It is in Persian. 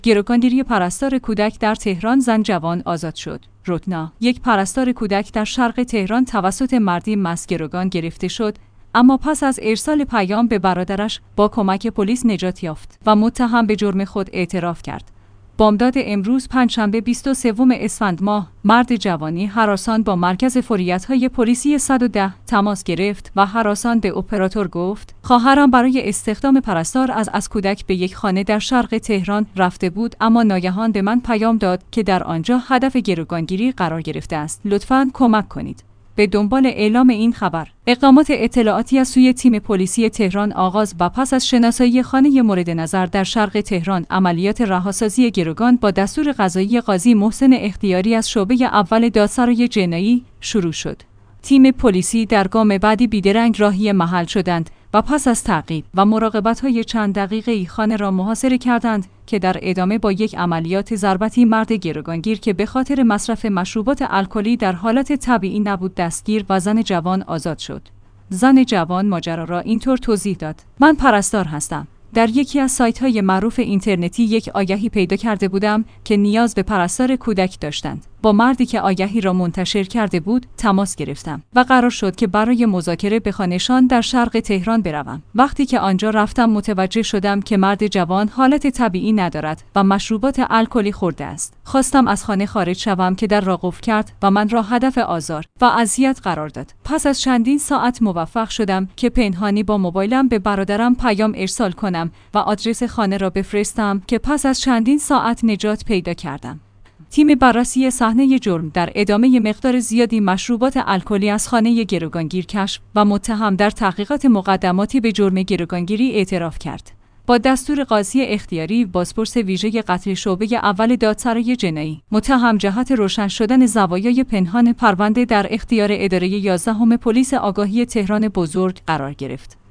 گروگانگیری پرستار کودک در تهران، زن جوان آزاد شد. رودنا، یک پرستار کودک در شرق تهران توسط مردی مست گروگان گرفته شد، اما پس از ارسال پیام به برادرش با کمک پلیس نجات یافت و متهم به جرم خود اعتراف کرد. بامداد امروز پنجشنبه 23 اسفند ماه، مرد جوانی هراسان با مرکز فوریت‌های پلیسی 110 تماس گرفت و هراسان به اپراتور گفت: خواهرم برای استخدام پرستار از کودک به یک خانه در شرق تهران رفته بود، اما ناگهان به من پیام داد که در آنجا هدف گروگانگیری قرار گرفته است. لطفاً کمک کنید. به دنبال اعلام این خبر، اقدامات اطلاعاتی از سوی تیم پلیسی تهران آغاز و پس از شناسایی خانه مورد نظر در شرق تهران، عملیات رهاسازی گروگان با دستور قضایی قاضی محسن اختیاری از شعبه اول دادسرای جنایی شروع شد. تیم پلیسی در گام بعدی بیدرنگ راهی محل شدند و پس از تعقیب و مراقبت‌های چند دقیقه‌ای خانه را محاصره کردند که در ادامه با یک عملیات ضربتی مرد گروگانگیر که به خاطر مصرف مشروبات الکلی در حالت طبیعی نبود دستگیر و زن جوان آزاد شد. زن جوان ماجرا را اینطور توضیح داد: من پرستار هستم. در یکی از سایت‌های معروف اینترنتی یک آگهی پیدا کرده بودم که نیاز به پرستار کودک داشتند. با مردی که آگهی را منتشر کرده بود تماس گرفتم و قرار شد که برای مذاکره به خانه‌شان در شرق تهران بروم. وقتی که آنجا رفتم متوجه شدم که مرد جوان حالت طبیعی ندارد و مشروبات الکلی خورده است. خواستم از خانه خارج شوم که در را قفل کرد و من را هدف آزار و اذیت قرار داد. پس از چندین ساعت موفق شدم که پنهانی با موبایلم به برادرم پیام ارسال کنم و آدرس خانه را بفرستم که پس از چندین ساعت نجات پیدا کردم. تیم بررسی صحنه جرم در ادامه مقدار زیادی مشروبات الکلی از خانه گروگانگیر کشف و متهم در تحقیقات مقدماتی به جرم گروگانگیری اعتراف کرد. با دستور قاضی اختیاری، بازپرس ویژه قتل شعبه اول دادسرای جنایی، متهم جهت روشن شدن زوایای پنهان پرونده در اختیار اداره 11 پلیس آگاهی تهران بزرگ قرار گرفت.